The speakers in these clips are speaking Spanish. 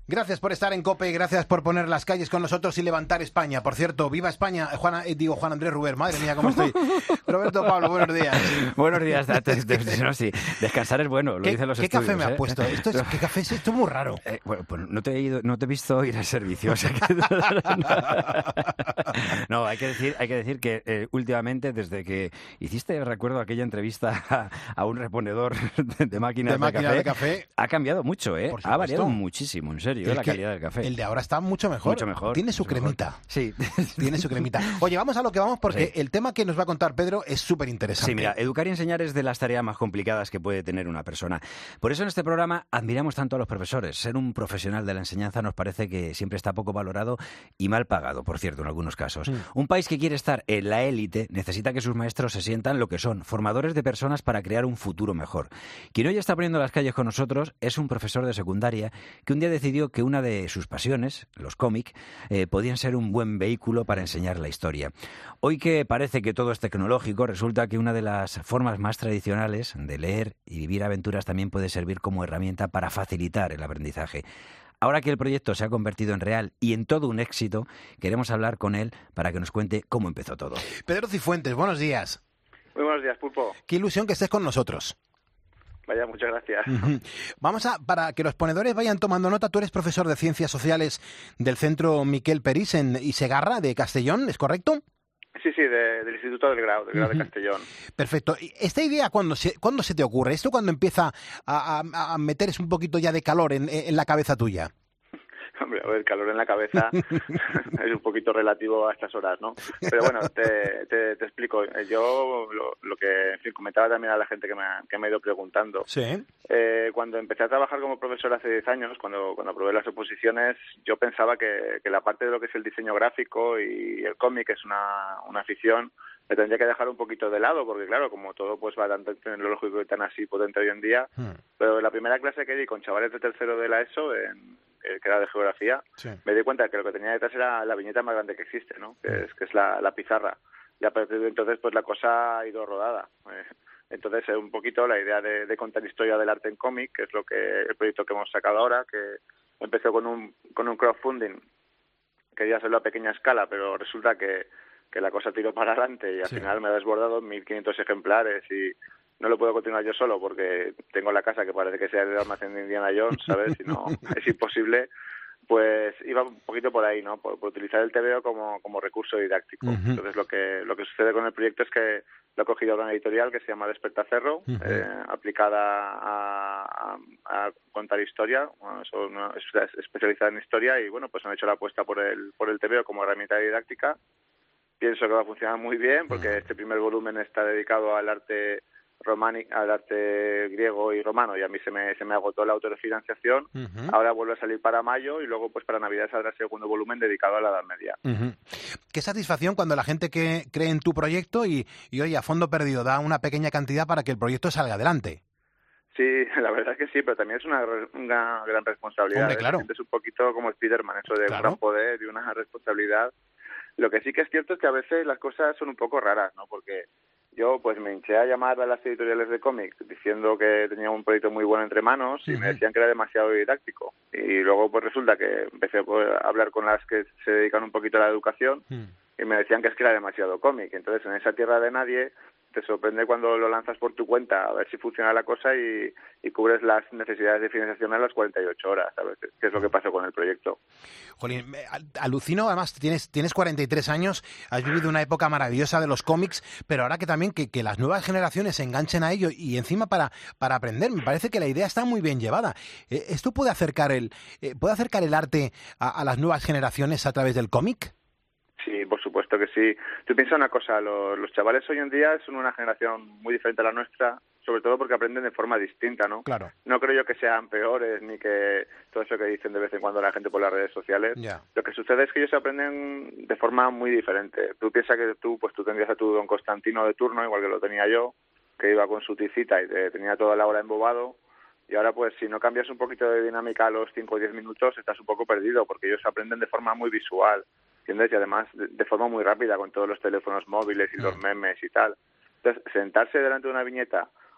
Gracias por estar en COPE, gracias por poner las calles con nosotros y levantar España. Por cierto, viva España, Juan Andrés Ruber, madre mía, cómo estoy. Roberto Pablo, buenos días. Buenos días. No, sí, descansar es bueno, lo dicen los estudios. ¿Qué café me has puesto? ¿Qué café es esto? Muy raro. Bueno, pues no te he visto ir al servicio. O sea que... No, hay que decir que últimamente, desde que hiciste, recuerdo, aquella entrevista a un reponedor de máquinas de café, ha cambiado mucho, ¿eh? Ha variado muchísimo, en serio, la calidad del café. El de ahora está mucho mejor. Mucho mejor. Tiene su cremita. Mejor. Sí. Tiene su cremita. Oye, vamos a lo que vamos, porque el tema que nos va a contar Pedro es súper interesante. Sí, mira, educar y enseñar es de las tareas más complicadas que puede tener una persona. Por eso en este programa admiramos tanto a los profesores. Ser un profesional de la enseñanza nos parece que siempre está poco valorado y mal pagado, por cierto, en algunos casos. Un país que quiere estar en la élite necesita que sus maestros se sientan lo que son, formadores de personas para crear un futuro mejor. Quien hoy está poniendo las calles con nosotros es un profesor de secundaria que un día decidió que una de sus pasiones, los cómics, podían ser un buen vehículo para enseñar la historia. Hoy que parece que todo es tecnológico, resulta que una de las formas más tradicionales de leer y vivir aventuras también puede servir como herramienta para facilitar el aprendizaje. Ahora que el proyecto se ha convertido en real y en todo un éxito, queremos hablar con él para que nos cuente cómo empezó todo. Pedro Cifuentes, buenos días. Muy buenos días, Pulpo. Qué ilusión que estés con nosotros. Vaya, muchas gracias. Para que los ponedores vayan tomando nota, tú eres profesor de Ciencias Sociales del Centro Miquel Perís en Isegarra, de Castellón, ¿es correcto? Sí, del Instituto del Grau de Castellón. Perfecto. ¿Esta idea cuándo se te ocurre? ¿Esto cuando empieza a meterse un poquito ya de calor en la cabeza tuya? Hombre, el calor en la cabeza es un poquito relativo a estas horas, ¿no? Pero bueno, te explico. Yo lo que, en fin, comentaba también a la gente que me ha ido preguntando. Sí. Cuando empecé a trabajar como profesor hace 10 años, cuando aprobé las oposiciones, yo pensaba que la parte de lo que es el diseño gráfico y el cómic es una afición, me tendría que dejar un poquito de lado, porque claro, como todo pues va tan tecnológico y tan así potente hoy en día, pero en la primera clase que di con chavales de tercero de la ESO, que era de geografía, me di cuenta que lo que tenía detrás era la viñeta más grande que existe, ¿no? Que es la pizarra. Y a partir de entonces pues la cosa ha ido rodada. Entonces un poquito la idea de contar historia del arte en cómic, que es el proyecto que hemos sacado ahora, que empezó con un crowdfunding, quería hacerlo a pequeña escala, pero resulta que la cosa tiró para adelante y al final me ha desbordado 1.500 ejemplares y no lo puedo continuar yo solo porque tengo la casa que parece que sea el almacén de Indiana Jones, ¿sabes? Si no, es imposible. Pues iba un poquito por ahí, ¿no? Por utilizar el TVO como recurso didáctico. Entonces lo que sucede con el proyecto es que lo he cogido a una editorial que se llama Despertaferro, aplicada a contar historia. Bueno, es especializada en historia y bueno, pues han hecho la apuesta por el TVO como herramienta didáctica. Pienso que va a funcionar muy bien porque este primer volumen está dedicado al arte al arte griego y romano y a mí se me agotó la autorefinanciación. Ahora vuelve a salir para mayo y luego pues para Navidad saldrá el segundo volumen dedicado a la Edad Media. Qué satisfacción cuando la gente que cree en tu proyecto y oye, a fondo perdido da una pequeña cantidad para que el proyecto salga adelante. Sí, la verdad es que sí, pero también es una gran responsabilidad. Hombre, claro. Es un poquito como Spiderman, eso de un gran poder y una responsabilidad. Lo que sí que es cierto es que a veces las cosas son un poco raras, ¿no? Porque yo pues me hinché a llamar a las editoriales de cómics diciendo que tenía un proyecto muy bueno entre manos y me decían que era demasiado didáctico. Y luego pues resulta que empecé a hablar con las que se dedican un poquito a la educación y me decían que es que era demasiado cómic. Entonces en esa tierra de nadie te sorprende cuando lo lanzas por tu cuenta a ver si funciona la cosa y cubres las necesidades de financiación en las 48 horas, ¿sabes? Que es lo que pasó con el proyecto. Jolín, alucino, además tienes 43 años, has vivido una época maravillosa de los cómics, pero ahora que también que las nuevas generaciones se enganchen a ello y encima para aprender, me parece que la idea está muy bien llevada. ¿Esto puede acercar el arte a las nuevas generaciones a través del cómic? Sí, por supuesto que sí. Tú piensa una cosa, los chavales hoy en día son una generación muy diferente a la nuestra, sobre todo porque aprenden de forma distinta, ¿no? Claro. No creo yo que sean peores ni que todo eso que dicen de vez en cuando la gente por las redes sociales. Yeah. Lo que sucede es que ellos aprenden de forma muy diferente. Tú piensas que tú tendrías a tu don Constantino de turno, igual que lo tenía yo, que iba con su ticita y te tenía toda la hora embobado. Y ahora, pues, si no cambias un poquito de dinámica a los 5 o 10 minutos, estás un poco perdido, porque ellos aprenden de forma muy visual, ¿entiendes? Y además de forma muy rápida, con todos los teléfonos móviles y los memes y tal. Entonces, sentarse delante de una viñeta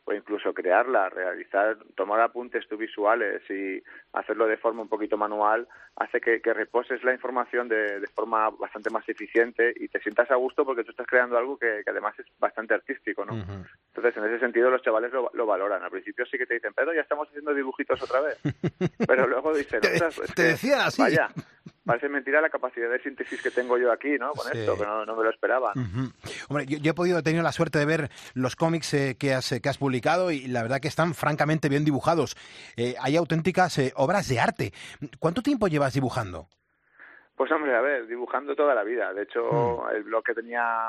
o incluso crearla, tomar apuntes tú visuales y hacerlo de forma un poquito manual, hace que reposes la información de forma bastante más eficiente y te sientas a gusto porque tú estás creando algo que además es bastante artístico, ¿no? Uh-huh. Entonces, en ese sentido, los chavales lo valoran. Al principio sí que te dicen, Pedro, ya estamos haciendo dibujitos otra vez. Pero luego dicen, ostras, te decían así. Vaya, parece mentira la capacidad de síntesis que tengo yo aquí, ¿no? Con esto, que no me lo esperaba, ¿no? Uh-huh. Hombre, yo he tenido la suerte de ver los cómics que has publicado y la verdad que están francamente bien dibujados. Hay auténticas obras de arte. ¿Cuánto tiempo llevas dibujando? Pues hombre, a ver, dibujando toda la vida. De hecho, el blog que tenía,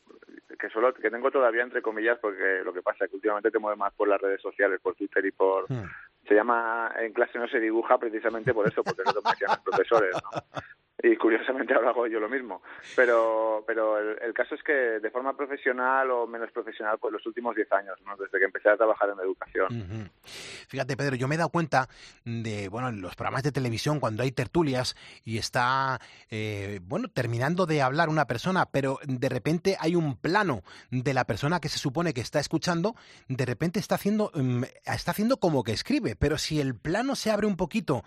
que tengo todavía entre comillas, porque lo que pasa es que últimamente te mueves más por las redes sociales, por Twitter y por... Se llama En clase no se dibuja precisamente por eso, porque es lo que me decían los profesores, ¿no? Y curiosamente ahora hago yo lo mismo. Pero el caso es que de forma profesional o menos profesional, pues los últimos 10 años, ¿no? Desde que empecé a trabajar en educación. Uh-huh. Fíjate, Pedro, yo me he dado cuenta de, en los programas de televisión, cuando hay tertulias y está, terminando de hablar una persona, pero de repente hay un plano de la persona que se supone que está escuchando, de repente está haciendo como que escribe, pero si el plano se abre un poquito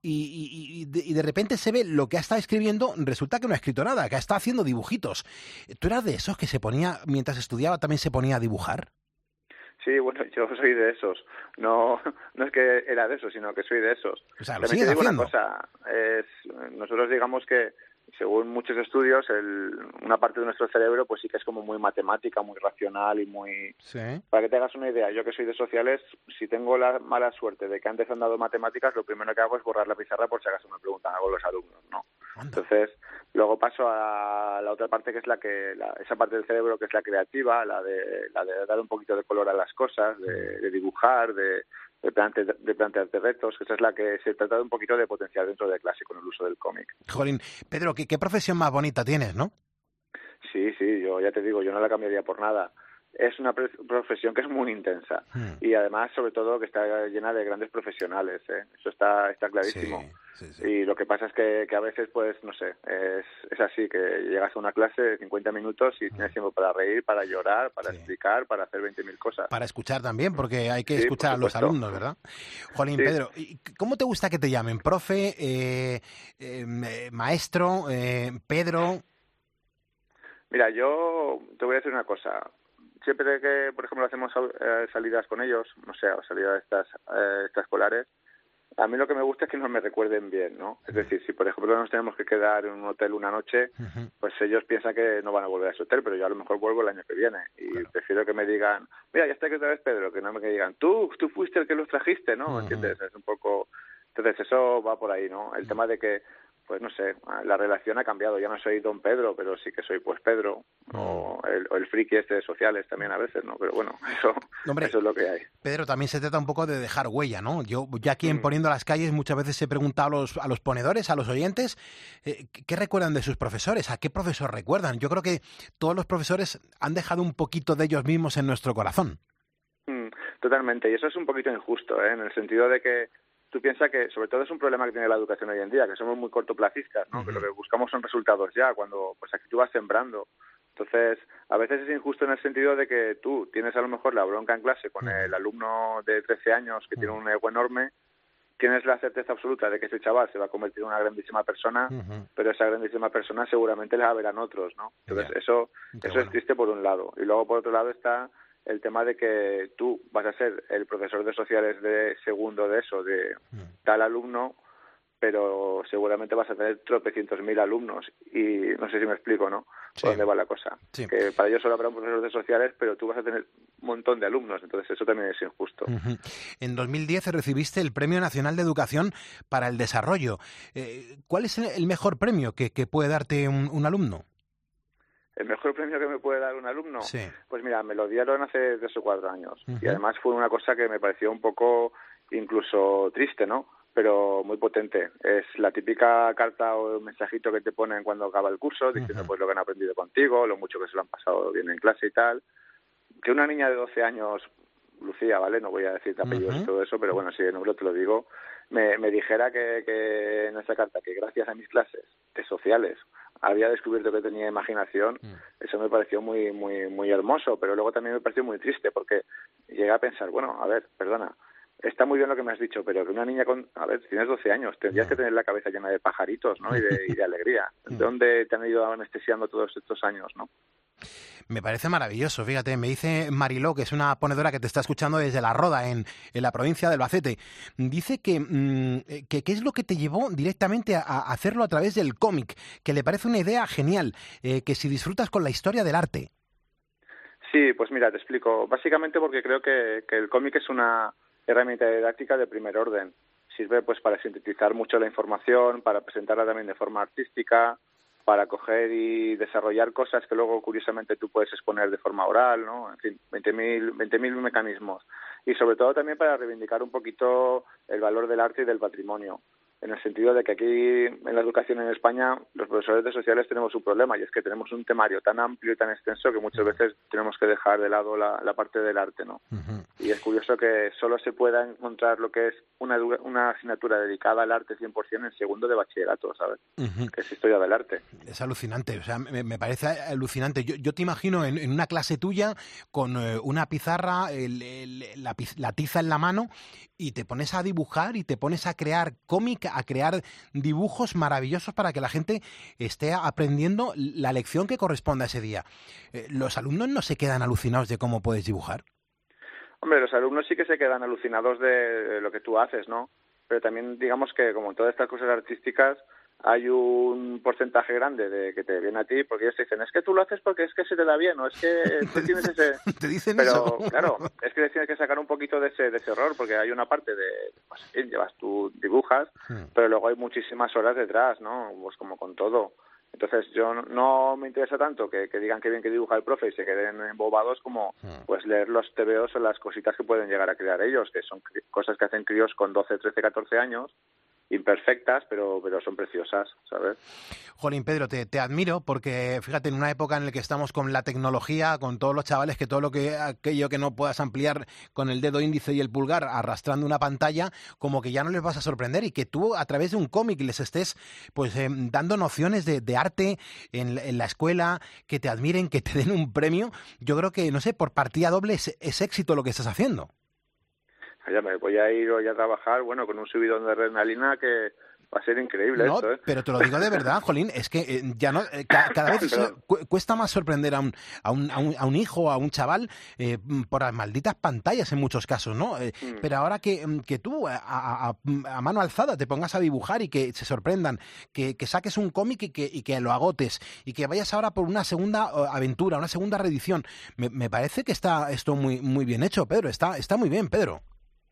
y de repente se ve lo que ha estado escribiendo, resulta que no ha escrito nada, que está haciendo dibujitos. ¿Tú eras de esos que se ponía, mientras estudiaba, también se ponía a dibujar? Sí, bueno, yo soy de esos. No es que era de esos, sino que soy de esos. O sea, también te digo una cosa, nosotros digamos que según muchos estudios, una parte de nuestro cerebro pues sí que es como muy matemática, muy racional y muy... ¿Sí? Para que te hagas una idea, yo que soy de sociales, si tengo la mala suerte de que antes han dado matemáticas, lo primero que hago es borrar la pizarra por si acaso me preguntan algo los alumnos, ¿no? Anda. Entonces, luego paso a la otra parte que es esa parte del cerebro que es la creativa, la de dar un poquito de color a las cosas, de dibujar, de plantearte retos, que esa es la que se trata de un poquito de potenciar dentro de clase con el uso del cómic. Jolín, Pedro, ¿qué profesión más bonita tienes, no? Sí, yo ya te digo, yo no la cambiaría por nada. Es una profesión que es muy intensa y además, sobre todo, que está llena de grandes profesionales, ¿eh? Eso está clarísimo. Sí. Y lo que pasa es que a veces, pues, no sé, es así, que llegas a una clase de 50 minutos y tienes tiempo para reír, para llorar, para explicar, para hacer 20.000 cosas. Para escuchar también, porque hay que escuchar a los alumnos, ¿verdad? Jolín, sí. Pedro, ¿cómo te gusta que te llamen? ¿Profe, maestro, Pedro? Mira, yo te voy a decir una cosa. Siempre que, por ejemplo, hacemos salidas con ellos, no sé, salidas extraescolares, a mí lo que me gusta es que nos me recuerden bien, ¿no? Es decir, si por ejemplo nos tenemos que quedar en un hotel una noche, pues ellos piensan que no van a volver a ese hotel, pero yo a lo mejor vuelvo el año que viene. Y prefiero que me digan, mira, ya está aquí otra vez Pedro, que no me digan, tú fuiste el que los trajiste, ¿no? ¿Me entiendes? Es un poco... Entonces eso va por ahí, ¿no? El tema de que, pues no sé, la relación ha cambiado. Ya no soy don Pedro, pero sí que soy pues Pedro, o el friki de sociales también a veces, ¿no? Pero bueno, eso es lo que hay. Pedro, también se trata un poco de dejar huella, ¿no? Yo ya aquí en Poniendo las Calles muchas veces he preguntado a los ponedores, a los oyentes, ¿qué recuerdan de sus profesores? ¿A qué profesor recuerdan? Yo creo que todos los profesores han dejado un poquito de ellos mismos en nuestro corazón. Totalmente, y eso es un poquito injusto, ¿eh? En el sentido de que tú piensas que, sobre todo es un problema que tiene la educación hoy en día, que somos muy cortoplacistas, ¿no? Que lo que buscamos son resultados ya, cuando pues aquí tú vas sembrando. Entonces, a veces es injusto en el sentido de que tú tienes a lo mejor la bronca en clase con el alumno de 13 años que tiene un ego enorme, tienes la certeza absoluta de que ese chaval se va a convertir en una grandísima persona, pero esa grandísima persona seguramente la verán otros, ¿no? Entonces, eso es triste por un lado. Y luego, por otro lado, está el tema de que tú vas a ser el profesor de sociales de segundo de eso, de tal alumno, pero seguramente vas a tener tropecientos mil alumnos y no sé si me explico, ¿no? Por dónde va la cosa. Sí. Que para ellos solo habrá un profesor de sociales, pero tú vas a tener un montón de alumnos, entonces eso también es injusto. En 2010 recibiste el Premio Nacional de Educación para el Desarrollo. ¿Cuál es el mejor premio que puede darte un alumno? ¿El mejor premio que me puede dar un alumno? Sí. Pues mira, me lo dieron hace 3 o 4 años. Y además fue una cosa que me pareció un poco incluso triste, ¿no? Pero muy potente. Es la típica carta o mensajito que te ponen cuando acaba el curso, diciendo pues lo que han aprendido contigo, lo mucho que se lo han pasado bien en clase y tal. Que una niña de 12 años, Lucía, ¿vale? No voy a decir apellidos y todo eso, pero bueno, si de nuevo te lo digo, me dijera que en esa carta que gracias a mis clases de sociales había descubierto que tenía imaginación, eso me pareció muy muy muy hermoso, pero luego también me pareció muy triste porque llegué a pensar, bueno, a ver, perdona, está muy bien lo que me has dicho, pero que una niña a ver, tienes 12 años, tendrías que tener la cabeza llena de pajaritos, ¿no? Y de alegría. ¿De dónde te han ido anestesiando todos estos años, no? Me parece maravilloso, fíjate, me dice Mariló, que es una ponedora que te está escuchando desde La Roda, en la provincia de Albacete. Dice que ¿qué es lo que te llevó directamente a hacerlo a través del cómic? Que le parece una idea genial, que si disfrutas con la historia del arte. Sí, pues mira, te explico. Básicamente porque creo que el cómic es una herramienta didáctica de primer orden. Sirve pues para sintetizar mucho la información, para presentarla también de forma artística, para coger y desarrollar cosas que luego curiosamente tú puedes exponer de forma oral, ¿no? En fin, 20.000 mecanismos. Y sobre todo también para reivindicar un poquito el valor del arte y del patrimonio. En el sentido de que aquí en la educación en España los profesores de sociales tenemos un problema, y es que tenemos un temario tan amplio y tan extenso que muchas veces tenemos que dejar de lado la parte del arte, ¿no? Y es curioso que solo se pueda encontrar lo que es una asignatura dedicada al arte 100% en segundo de bachillerato, ¿sabes? Que es historia del arte. Es alucinante, o sea, me parece alucinante. Yo te imagino en una clase tuya con una pizarra, la tiza en la mano, y te pones a dibujar y te pones a crear cómic, a crear dibujos maravillosos para que la gente esté aprendiendo la lección que corresponde a ese día. ¿Los alumnos no se quedan alucinados de cómo puedes dibujar? Hombre, los alumnos sí que se quedan alucinados de lo que tú haces, ¿no? Pero también digamos que como en todas estas cosas artísticas hay un porcentaje grande de que te viene a ti porque ellos te dicen, es que tú lo haces porque es que se te da bien, o es que tú tienes ese... ¿Te dicen pero, eso? Claro, es que tienes que sacar un poquito de ese error, porque hay una parte de, pues sí, llevas tú, dibujas, pero luego hay muchísimas horas detrás, ¿no? Pues como con todo. Entonces yo no me interesa tanto que digan que bien que dibuja el profe y se queden embobados como pues leer los tebeos o las cositas que pueden llegar a crear ellos, que son cosas que hacen críos con 12, 13, 14 años, imperfectas, pero son preciosas, ¿sabes? Jolín, Pedro, te admiro porque, fíjate, en una época en la que estamos con la tecnología, con todos los chavales, que todo aquello que no puedas ampliar con el dedo índice y el pulgar arrastrando una pantalla, como que ya no les vas a sorprender, y que tú a través de un cómic les estés pues dando nociones de arte en la escuela, que te admiren, que te den un premio. Yo creo que, no sé, por partida doble es éxito lo que estás haciendo. Ya me voy a ir hoy a trabajar, bueno, con un subidón de adrenalina que va a ser increíble. No, esto, ¿eh? Pero te lo digo de verdad, Jolín, es que ya no cada vez cuesta más sorprender a un hijo, a un chaval, por las malditas pantallas en muchos casos, ¿no? Pero ahora que tú a mano alzada te pongas a dibujar y que se sorprendan, que saques un cómic y que lo agotes, y que vayas ahora por una segunda aventura, una segunda reedición, me parece que está esto muy, muy bien hecho, Pedro, está muy bien, Pedro.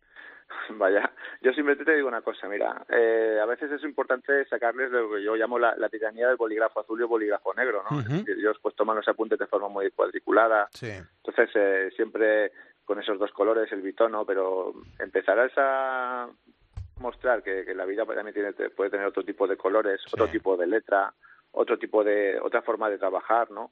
Vaya, yo simplemente te digo una cosa, mira, a veces es importante sacarles lo que yo llamo la tiranía del bolígrafo azul y el bolígrafo negro, ¿no? Es decir, ellos pues toman los apuntes de forma muy cuadriculada, sí. Entonces siempre con esos dos colores, el bitono, pero empezarás a mostrar que la vida también puede tener otro tipo de colores, sí. Otro tipo de letra, otra forma de trabajar, ¿no?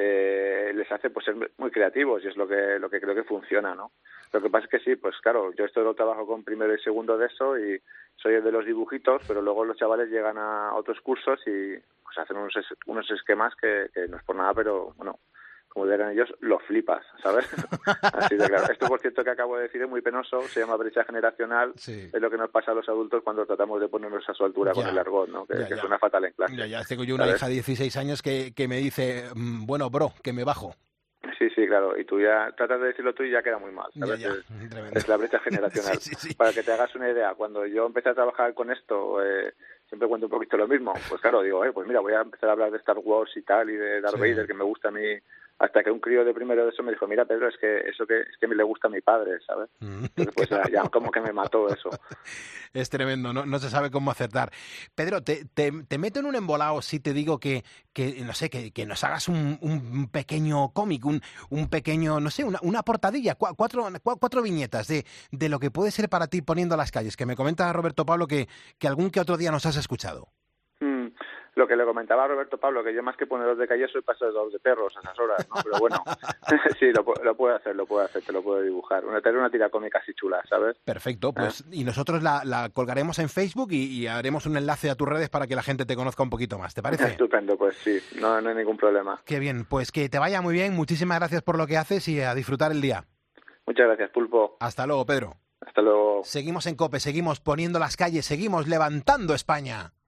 Les hace pues ser muy creativos, y es lo que creo que funciona, ¿no? Lo que pasa es que sí, pues claro, yo esto lo trabajo con primero y segundo de eso y soy el de los dibujitos, pero luego los chavales llegan a otros cursos y pues hacen unos esquemas que no es por nada, pero bueno, como dirán ellos, lo flipas, ¿sabes? Así de claro. Esto, por cierto, que acabo de decir es muy penoso, se llama brecha generacional, sí. Es lo que nos pasa a los adultos cuando tratamos de ponernos a su altura con el argot, ¿no? Que suena fatal en clase. Ya, tengo yo una hija de 16 años que me dice, bueno, bro, que me bajo. Sí, claro, y tú ya tratas de decirlo tú y ya queda muy mal, ¿sabes? Es la brecha generacional. Sí. Para que te hagas una idea, cuando yo empecé a trabajar con esto, siempre cuento un poquito lo mismo, pues claro, digo, pues mira, voy a empezar a hablar de Star Wars y tal, y de Darth Vader, que me gusta a mí, hasta que un crío de primero de eso me dijo, mira, Pedro, es que me le gusta a mi padre, ¿sabes? Entonces, pues ya como que me mató eso. Es tremendo, no se sabe cómo acertar. Pedro, te meto en un embolado si te digo que no sé, que nos hagas un pequeño cómic, un pequeño, no sé, una portadilla, cuatro viñetas de lo que puede ser para ti Poniendo las calles, que me comenta Roberto Pablo que algún que otro día nos has escuchado. lo que le comentaba a Roberto Pablo, que yo más que ponedor de calle soy paseador de perros a esas horas, ¿no? Pero bueno, sí, lo puedo hacer, te lo puedo dibujar. Tener una tira cómica así chula, ¿sabes? Perfecto, pues y nosotros la colgaremos en Facebook y haremos un enlace a tus redes para que la gente te conozca un poquito más, ¿te parece? Estupendo, pues sí, no hay ningún problema. Qué bien, pues que te vaya muy bien, muchísimas gracias por lo que haces y a disfrutar el día. Muchas gracias, Pulpo. Hasta luego, Pedro. Hasta luego. Seguimos en COPE, seguimos poniendo las calles, seguimos levantando España.